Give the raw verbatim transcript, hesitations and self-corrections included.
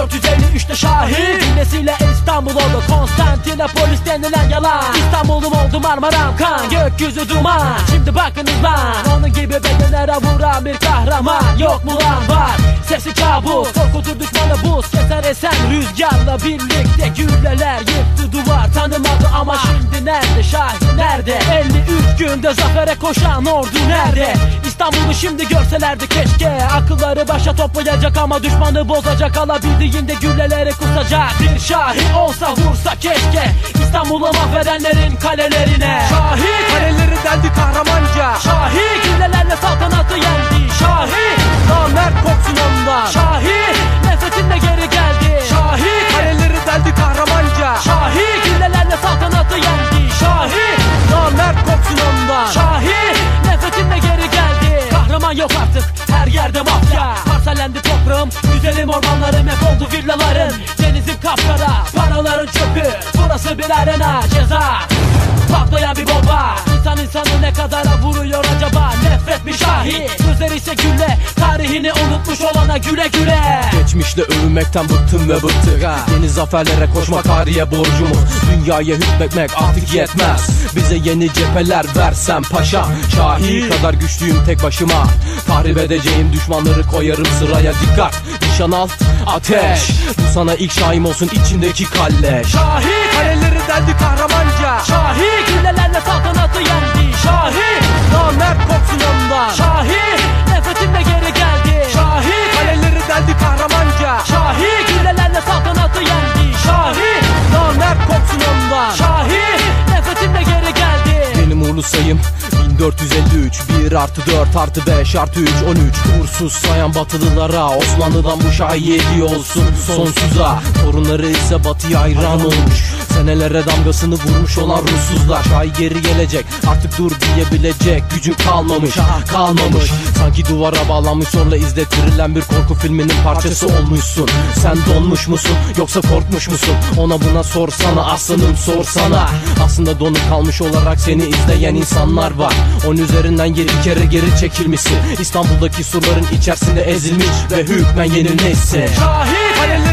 dört yüz elli üçte şahit. Cümlesiyle İstanbul oldu Konstantinopolis denilen yalan. İstanbul'um oldu Marmaram kan, gökyüzü duman. Şimdi bakınız lan, onun gibi bedenlere vuran bir kahraman yok mu lan? Var, sesi kabus, korkutur düşmanı buz. Keser esen rüzgarla birlikte gülleler yıktı duvar. Tanımadı ama şimdi nerede? Şahin nerede? elli üç günde zafere koşan ordu nerede? İstanbul'u şimdi görselerdi keşke. Akılları başa toplayacak ama düşmanı bozacak. Alabildiğinde gülleleri kusacak. Bir Şahin olsa vursa keşke İstanbul'u mahvedenlerin kalelerine. Şahin kaleleri deldi kahramanca. Şahin güllelerle saltanatı yendi. Şahin namert kopsun ondan. Şahin nefretinle geri geldi. Şahin kaleleri deldi kahramanca. Şahin güllelerle saltanatı yendi. Şahin namert kopsun ondan. Şahin nefretinle geri geldi. Kahraman yok artık, her yerde mafya. Parsellendi toprağım, güzelim ormanlarım. Hep oldu villaların, denizim kapkara. Paraların çöpü, burası bir arena. Ceza, patlayan bir bomba. İnsan insanı ne kadara vuruyor acaba? Nefret bir Şahin, sözler ise gülle. Tarihini unutmuş olana güle güle. Geçmişle övünmekten bıktım ve bıktık. Yeni zaferlere koşmak tarihe borcumuz. Dünyaya hükmetmek artık yetmez. Bize yeni cepheler versen paşa. Şahin kadar güçlüyüm tek başıma. Tahrip edeceğim düşmanları koyarım sıraya. Dikkat, nişan al, ateş. Bu sana ilk Şahin olsun içindeki kalle. Şahin kaleleri deldi kahramanca. Şahin güllelerle saltanatı yendi. Şahin namert kopsun ondan. Şahin nefretinle geri geldi. Şahin kaleleri deldi kahramanca. Şahin güllelerle saltanatı yendi. Şahin namert kopsun ondan. Şahin nefretinle geri geldi. Benim uğurlu sayım bin dört yüz elli üç. Bir artı dört artı beş artı üç on üç. Uğursuz sayan batılılara Osmanlı'dan bu Şahin hediye olsun sonsuza. Torunları ise batıya hayran olmuş. Senelere damgasını vurmuş olan ruhsuzlar. Şahin geri gelecek, artık dur diyebilecek gücün kalmamış, kalmamış. Sanki duvara bağlanmış zorla izlettirilen bir korku filminin parçası olmuşsun. Sen donmuş musun yoksa korkmuş musun? Ona buna sorsana aslanım, sorsana. Aslında donup kalmış olarak seni izleyen insanlar var. Onun üzerinden yedi kere geri çekilmişsin. İstanbul'daki surların içerisinde ezilmiş ve hükmen yenilmişsin. Şahin